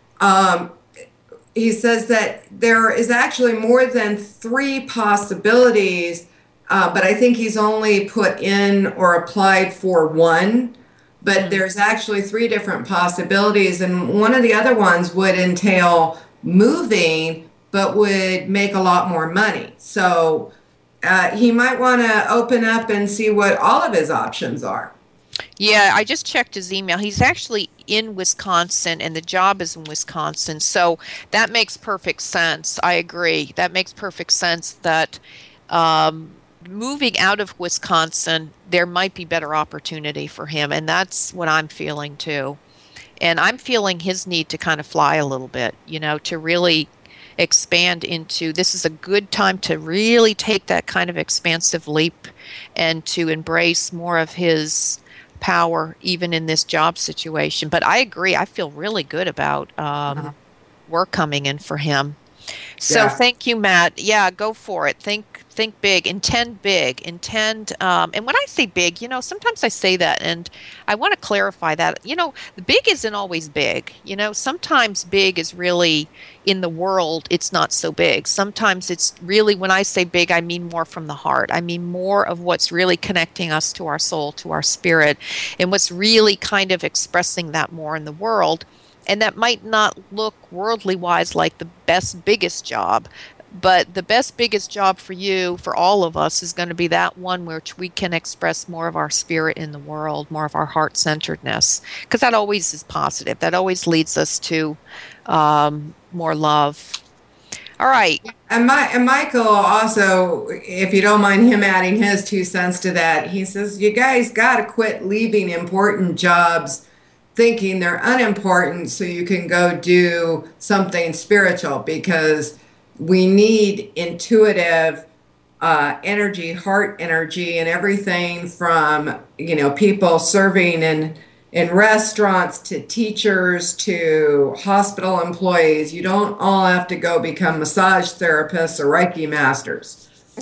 um, he says that there is actually more than three possibilities. Uh, but I think he's only put in or applied for one. But mm-hmm. there's actually three different possibilities. And one of the other ones would entail moving, but would make a lot more money. So uh, he might want to open up and see what all of his options are. Yeah, I just checked his email. He's actually in Wisconsin, and the job is in Wisconsin. So that makes perfect sense. I agree. That makes perfect sense that um, moving out of Wisconsin, there might be better opportunity for him, and that's what I'm feeling too. And I'm feeling his need to kind of fly a little bit, you know, to really expand into, this is a good time to really take that kind of expansive leap and to embrace more of his power even in this job situation. But I agree. I feel really good about um, uh-huh. work coming in for him. So yeah. Thank you, Matt. Yeah, go for it. Think Think big, intend big, intend, um, and when I say big, you know, sometimes I say that, and I want to clarify that, you know, the big isn't always big, you know, sometimes big is really, in the world, it's not so big. Sometimes it's really, when I say big, I mean more from the heart. I mean more of what's really connecting us to our soul, to our spirit, and what's really kind of expressing that more in the world. And that might not look worldly wise like the best, biggest job, but the best, biggest job for you, for all of us, is going to be that one which we can express more of our spirit in the world, more of our heart-centeredness, because that always is positive. That always leads us to um, more love. All right. And, my, and Michael also, if you don't mind him adding his two cents to that, he says, you guys got to quit leaving important jobs thinking they're unimportant so you can go do something spiritual, because we need intuitive uh, energy, heart energy, and everything from, you know, people serving in, in restaurants to teachers to hospital employees. You don't all have to go become massage therapists or Reiki masters.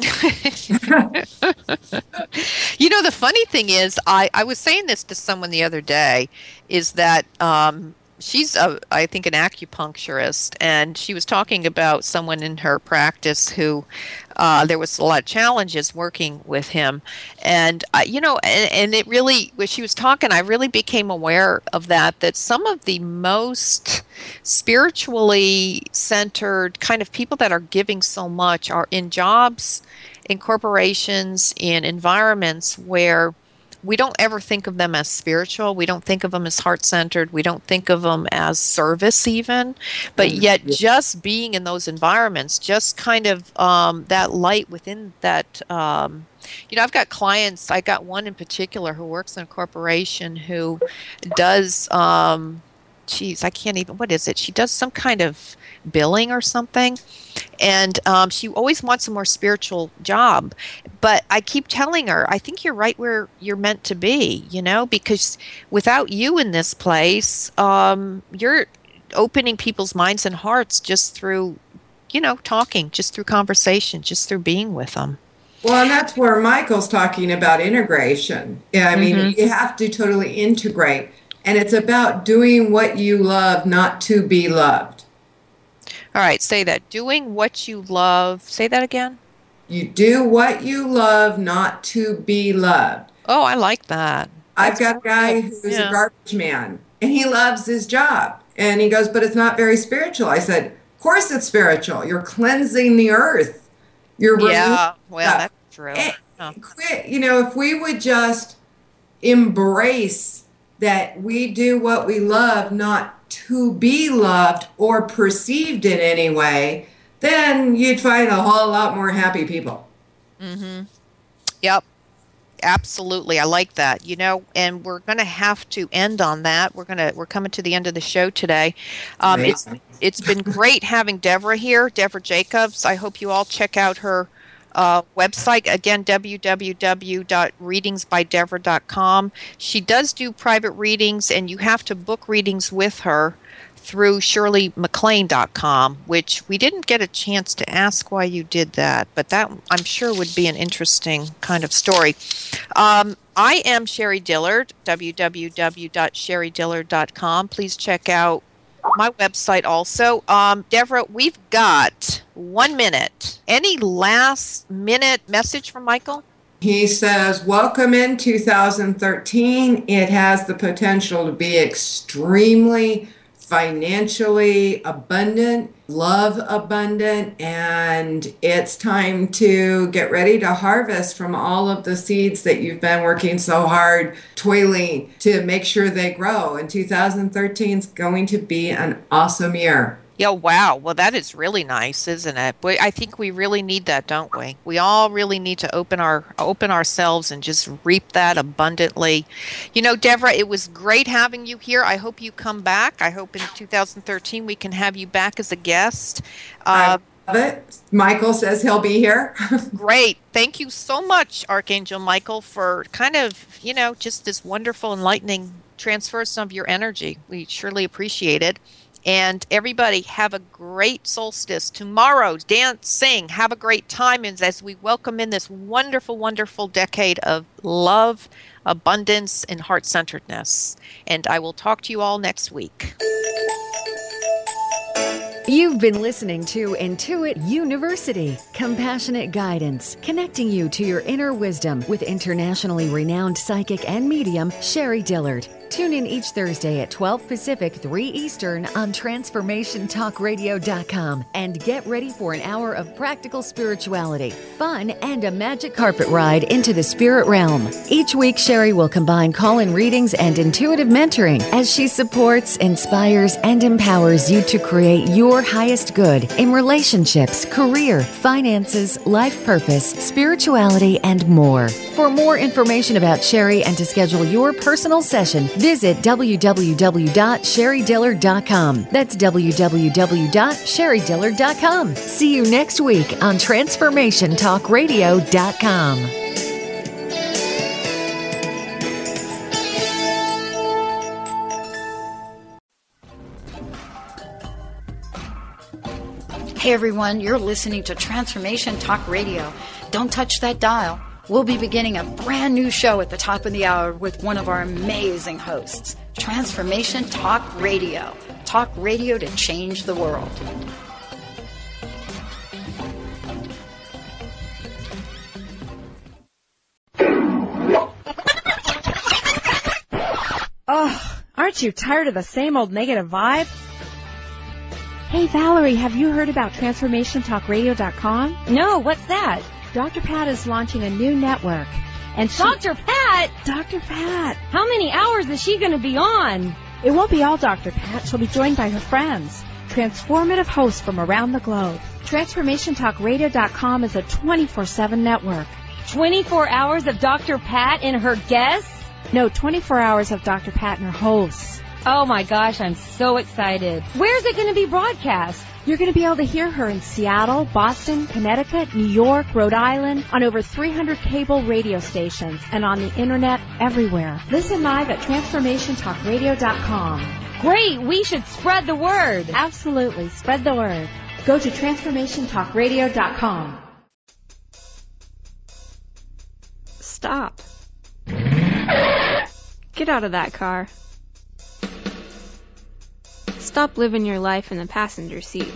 You know, the funny thing is, I, I was saying this to someone the other day, is that um, she's, a, I think, an acupuncturist, and she was talking about someone in her practice who uh, there was a lot of challenges working with him. And, uh, you know, and, and it really, when she was talking, I really became aware of that, that some of the most spiritually centered kind of people that are giving so much are in jobs, in corporations, in environments where we don't ever think of them as spiritual. We don't think of them as heart-centered. We don't think of them as service even. But yet just being in those environments, just kind of um, that light within that, um, you know, I've got clients, I got one in particular who works in a corporation who does, um, geez, I can't even, what is it? She does some kind of billing or something. And um, she always wants a more spiritual job. But I keep telling her, I think you're right where you're meant to be, you know, because without you in this place, um, you're opening people's minds and hearts just through, you know, talking, just through conversation, just through being with them. Well, and that's where Michael's talking about integration. Yeah, I mean, mm-hmm. you have to totally integrate. And it's about doing what you love, not to be loved. All right, say that. Doing what you love. Say that again. You do what you love, not to be loved. Oh, I like that. I've That's got a guy who's yeah. a garbage man, and he loves his job. And he goes, but it's not very spiritual. I said, of course it's spiritual. You're cleansing the earth. You're yeah, well, stuff. That's true. And oh. quit, you know, if we would just embrace that we do what we love, not to be loved or perceived in any way, then you'd find a whole lot more happy people. Mm-hmm. Yep. Absolutely. I like that. You know, and we're going to have to end on that. We're going to, we're coming to the end of the show today. Um, it's, it's been great having Deborah here, Deborah Jacobs. I hope you all check out her Uh, website, again, w w w dot readings by deborah dot com. She does do private readings, and you have to book readings with her through shirley maclaine dot com, which we didn't get a chance to ask why you did that, but that I'm sure would be an interesting kind of story. Um, I am Sherry Dillard, w w w dot sherry dillard dot com. Please check out my website also. Um, Deborah, we've got one minute. Any last minute message from Michael? He says, welcome in two thousand thirteen. It has the potential to be extremely financially abundant, love abundant, and it's time to get ready to harvest from all of the seeds that you've been working so hard, toiling to make sure they grow. And two thousand thirteen is going to be an awesome year. Yeah, wow. Well, that is really nice, isn't it? But I think we really need that, don't we? We all really need to open our open ourselves and just reap that abundantly. You know, Deborah, it was great having you here. I hope you come back. I hope in two thousand thirteen we can have you back as a guest. Uh, I love it. Michael says he'll be here. Great. Thank you so much, Archangel Michael, for kind of, you know, just this wonderful, enlightening transfer of some of your energy. We surely appreciate it. And everybody have a great solstice tomorrow. Dance, sing, have a great time as we welcome in this wonderful, wonderful decade of love, abundance, and heart-centeredness. And I will talk to you all next week. You've been listening to Intuit University, compassionate guidance, connecting you to your inner wisdom with internationally renowned psychic and medium, Sherry Dillard. Tune in each Thursday at twelve Pacific, three Eastern on Transformation Talk Radio dot com and get ready for an hour of practical spirituality, fun, and a magic carpet ride into the spirit realm. Each week, Sherry will combine call-in readings and intuitive mentoring as she supports, inspires, and empowers you to create your highest good in relationships, career, finances, life purpose, spirituality, and more. For more information about Sherry and to schedule your personal session, visit w w w dot sherry dillard dot com. That's w w w dot sherry dillard dot com. See you next week on Transformation Talk Radio dot com. Hey everyone, you're listening to Transformation Talk Radio. Don't touch that dial. We'll be beginning a brand new show at the top of the hour with one of our amazing hosts. Transformation Talk Radio. Talk radio to change the world. Oh, aren't you tired of the same old negative vibe? Hey Valerie, have you heard about Transformation Talk Radio dot com? No, what's that? Doctor Pat is launching a new network. And she... Doctor Pat? Doctor Pat. How many hours is she going to be on? It won't be all Doctor Pat. She'll be joined by her friends, transformative hosts from around the globe. Transformation Talk Radio dot com is a twenty-four seven network. twenty-four hours of Doctor Pat and her guests? No, twenty-four hours of Doctor Pat and her hosts. Oh my gosh, I'm so excited. Where's it going to be broadcast? You're going to be able to hear her in Seattle, Boston, Connecticut, New York, Rhode Island, on over three hundred cable radio stations, and on the internet everywhere. Listen live at Transformation Talk Radio dot com. Great! We should spread the word. Absolutely. Spread the word. Go to Transformation Talk Radio dot com. Stop. Get out of that car. Stop living your life in the passenger seat.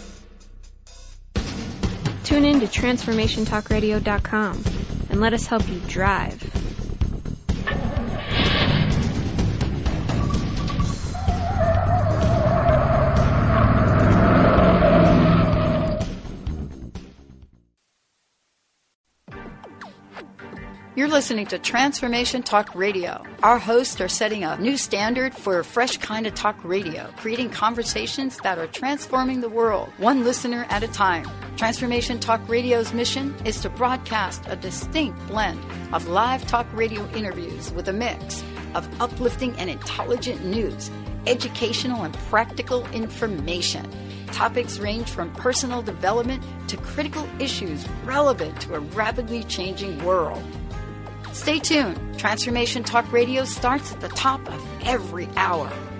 Tune in to Transformation Talk Radio dot com and let us help you drive. You're listening to Transformation Talk Radio. Our hosts are setting a new standard for a fresh kind of talk radio, creating conversations that are transforming the world, one listener at a time. Transformation Talk Radio's mission is to broadcast a distinct blend of live talk radio interviews with a mix of uplifting and intelligent news, educational and practical information. Topics range from personal development to critical issues relevant to a rapidly changing world. Stay tuned. Transformation Talk Radio starts at the top of every hour.